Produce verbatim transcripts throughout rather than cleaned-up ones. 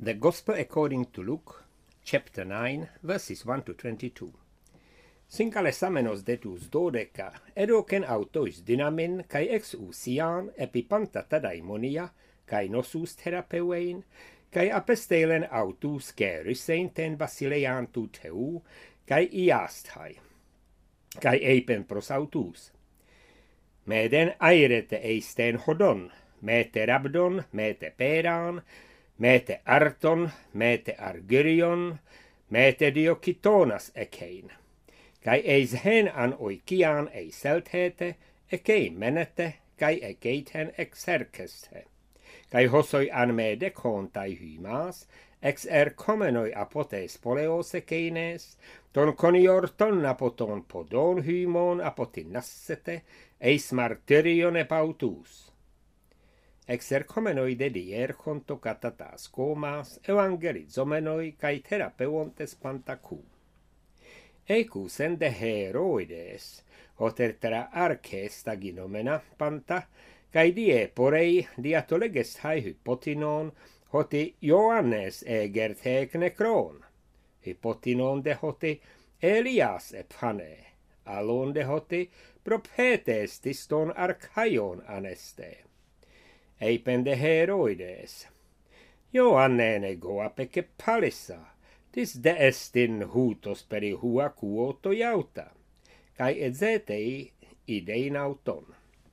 The Gospel according to Luke, chapter nine, verses one to twenty-two. Synkaleamenos detus dodeca, edocen autois dynamin, cae ex usian epipanta daimonia, cae nosus therapeuein, cae apestelen autus gerisein ten basileian tu teu, cae iasthai, cae eipen pros autus. Meden airete eisten hodon, mete rabdon, mete peran, mete arton, mete argyrion, mete diokitonas ekein. Kai eis hen an oikian ei selthete, ekein menete, kai ekeiten exerkeste. Kai hosoi an me dekon tai hymas, ex er komenoi apotes poleos ekeines, ton koniorton apoton podon hymon apotin nassete, eis martyrion epautus. Exercomenoi dedier conto catatas comas, evangelizomenoi, cae therapeuontes pantacu. Ecus en de heroides, hoter tra arces taginomena panta, cae die porei diatoleges hae hypotinon, hoti Ioannes egert hec necron. Hypotinon de hoti Elias ephane, alon de hoti prophetes tiston archaion aneste. Eipen de heroides. Ioanne nego apece palissa, tis de estin hutos peri hua quoto iauta, cae edzetei idein auton.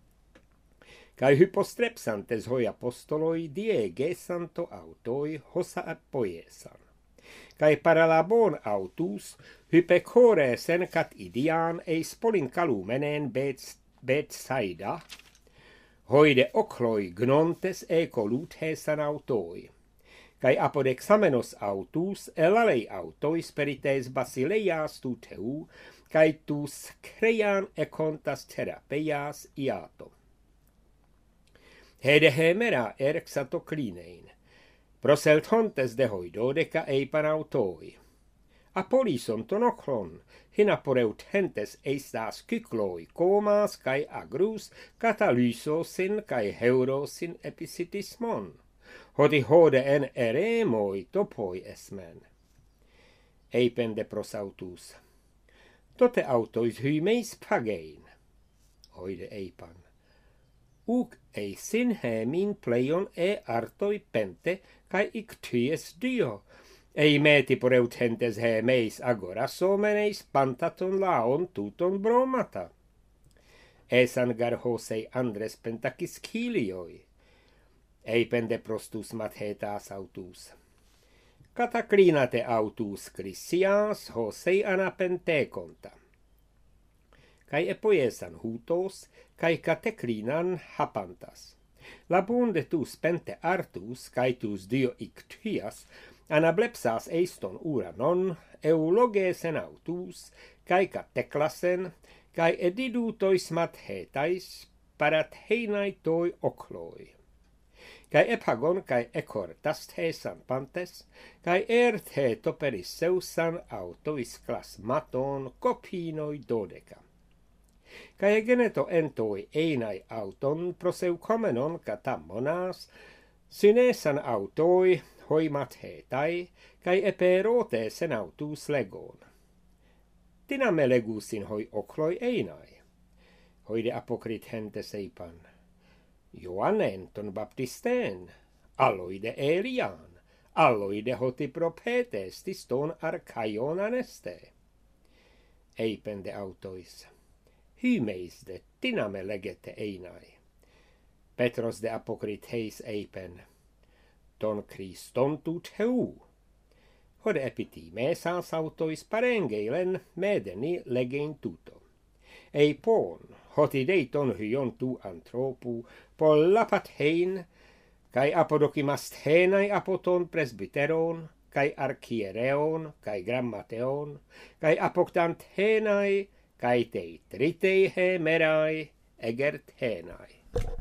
Cae hypostrepsantes hoi apostoloi diege santo autoi hosa apoiesan. Cae paralabon autus hypecore sencat idian eis polin calumenen Betsaida, hoide ocloi gnontes e colutes autoi, cae apod examenos autus elalei autois perites basileias tu teu, cae tus creian e contas therapeias iato. Hede hemera erxato clinein, proseltontes de hoidodeca eipan autoi. Apolison ton oclon, hinaporeut hentes eistas cycloi comas cae agrus catalysosin cae heurosin episitismon, hoti hode en eremoi topoi esmen. Eipen de pros autus. Tote autois hymeis pagein, hoide eipan. Uc eisin hemin pleion e artoi pente cae icties dio, ei meti poreut hentes he meis agora someneis pantaton laon tuton bromata. Esan gar hosei andres pentakis kilioi. Eipen de prostus mathetas autus. Cataclinate autus Christias hosei anapenteconta. Kai epoiesan hutos, kai cateclinan hapantas. Labunde tus pente artus, kai tus dio ictias, anablepsas eiston uranon, eulogesen autus, cae cateclasen, cae edidutois mathetais, parat heinai toi ocloi. Cae epagon cae ecortas thesan pantes, cae ert he toperis seusan autois clasmaton copinoi dodeca. Cae geneto entoi einai auton proseucomenon catamonas, synesan autoi, hoi mathetai, cae eperote sen autus legon. Tiname legusin hoi ocloi einai. Hoide apocrit hentes eipan. Ioannen ton baptisten, alloide Elian, alloide hoti prophetes tiston archaion aneste. Eipen de autois. Hymeis de tiname legete einai. Petros de apocrit heis eipen. Ton Christon tut heu. Hode epitimesas autois parengeilen medeni legein tuto. Ei pon, hoti deiton hyon tu antropu, pol lapat hein, cae apodokimast henai apoton presbyteron, cae archiereon, cae grammateon, cae apoctant henai, cae tei tritei hemerai, egert henai.